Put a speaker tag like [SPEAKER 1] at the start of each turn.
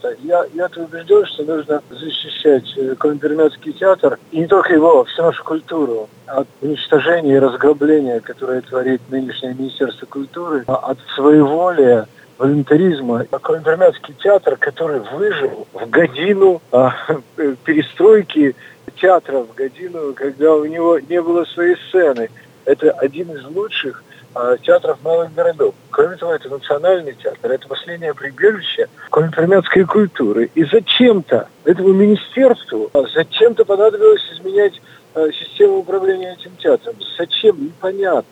[SPEAKER 1] пожалуйста, я-то убежден, что нужно защищать Колымб-Пермяцкий театр, и не только его, а всю нашу культуру от уничтожения и разграбления, которое творит нынешнее Министерство культуры, от своеволия, волюнтаризма. Колымб-Пермяцкий театр, который выжил в годину перестройки театра, в годину, когда у него не было своей сцены. Это один из лучших театров малых городов. Кроме того, это национальный театр, это последнее прибежище колымб-пермяцкой культуры. И зачем-то этому министерству, зачем-то понадобилось изменять систему управления этим театром. Зачем? Непонятно.